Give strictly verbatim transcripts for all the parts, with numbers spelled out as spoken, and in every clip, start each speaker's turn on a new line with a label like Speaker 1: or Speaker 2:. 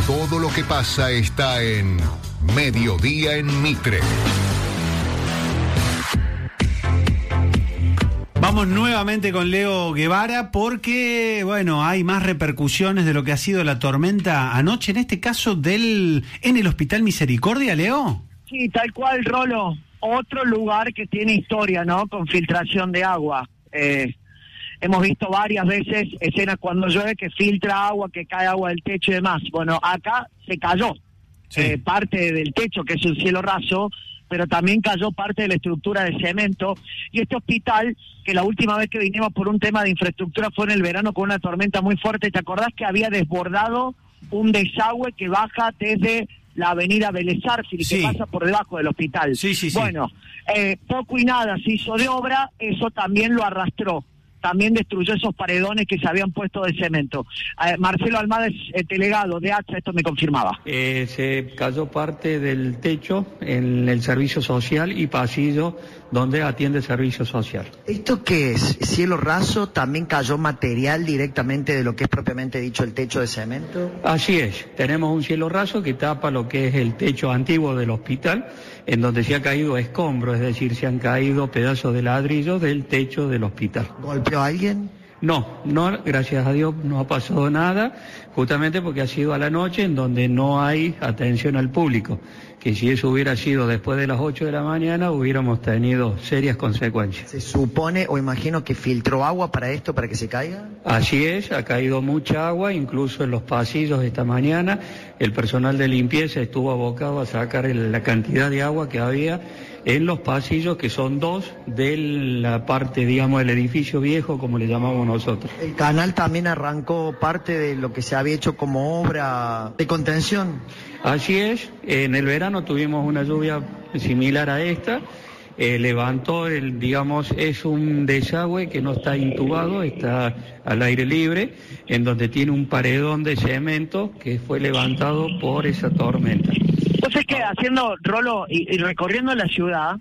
Speaker 1: Todo lo que pasa está en Mediodía en Mitre.
Speaker 2: Vamos nuevamente con Leo Guevara porque, bueno, hay más repercusiones de lo que ha sido la tormenta anoche, en este caso del en el Hospital Misericordia, Leo.
Speaker 3: Sí, tal cual, Rolo. Otro lugar que tiene historia, ¿no? Con filtración de agua. Eh, hemos visto varias veces escenas cuando llueve que filtra agua, que cae agua del techo y demás. Bueno, acá se cayó sí. eh, parte del techo, que es un cielo raso, pero también cayó parte de la estructura de cemento. Y este hospital, que la última vez que vinimos por un tema de infraestructura fue en el verano con una tormenta muy fuerte, ¿te acordás que había desbordado un desagüe que baja desde la avenida Vélez Sarsfield y sí. que pasa por debajo del hospital?
Speaker 2: Sí, sí, sí.
Speaker 3: Bueno, eh, poco y nada se hizo de obra, eso también lo arrastró. También destruyó esos paredones que se habían puesto de cemento. Eh, Marcelo Almada es el delegado de ACHA, esto me confirmaba.
Speaker 4: Eh, se cayó parte del techo en el servicio social y pasillo donde atiende el servicio social.
Speaker 5: ¿Esto qué es? ¿Cielo raso? ¿También cayó material directamente de lo que es propiamente dicho el techo de cemento?
Speaker 4: Así es, tenemos un cielo raso que tapa lo que es el techo antiguo del hospital, en donde se ha caído escombro, es decir, se han caído pedazos de ladrillo del techo del hospital.
Speaker 5: ¿Golpeó a alguien?
Speaker 4: No, no, gracias a Dios no ha pasado nada, justamente porque ha sido a la noche en donde no hay atención al público, que si eso hubiera sido después de las ocho de la mañana hubiéramos tenido serias consecuencias.
Speaker 5: ¿Se supone o imagino que filtró agua para esto, para que se caiga?
Speaker 4: Así es, ha caído mucha agua, incluso en los pasillos esta mañana, el personal de limpieza estuvo abocado a sacar el, la cantidad de agua que había en los pasillos, que son dos de la parte, digamos, del edificio viejo, como le llamamos nosotros.
Speaker 5: ¿El canal también arrancó parte de lo que se había hecho como obra de contención?
Speaker 4: Así es, en el verano tuvimos una lluvia similar a esta, eh, levantó, el, digamos, es un desagüe que no está intubado, está al aire libre, en donde tiene un paredón de cemento que fue levantado por esa tormenta.
Speaker 3: Entonces, que haciendo, Rolo, y, y recorriendo la ciudad,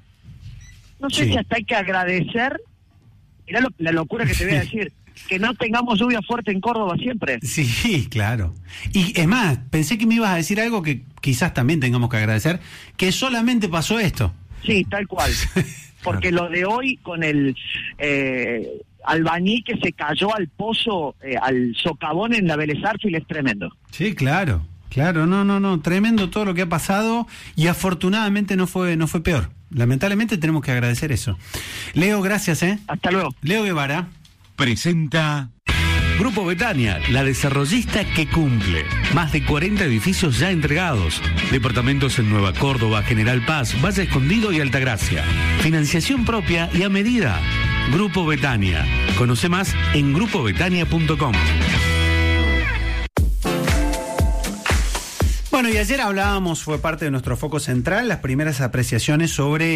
Speaker 3: no sé sí. si hasta hay que agradecer, mirá lo, la locura que te voy a decir, que no tengamos lluvia fuerte en Córdoba siempre.
Speaker 2: Sí, claro. Y es más, pensé que me ibas a decir algo que quizás también tengamos que agradecer, que solamente pasó esto.
Speaker 3: Sí, tal cual. Porque claro. Lo de hoy con el eh, albañil que se cayó al pozo, eh, al socavón en la Vélez Sarsfield es tremendo.
Speaker 2: Sí, claro. Claro, no, no, no, tremendo todo lo que ha pasado y afortunadamente no fue no fue peor. Lamentablemente tenemos que agradecer eso. Leo, gracias, ¿eh?
Speaker 3: Hasta luego.
Speaker 2: Leo Guevara
Speaker 6: presenta Grupo Betania, la desarrollista que cumple. Más de cuarenta edificios ya entregados. Departamentos en Nueva Córdoba, General Paz, Valle Escondido y Altagracia. Financiación propia y a medida. Grupo Betania. Conoce más en grupo betania punto com.
Speaker 2: Bueno, y ayer hablábamos, fue parte de nuestro foco central, las primeras apreciaciones sobre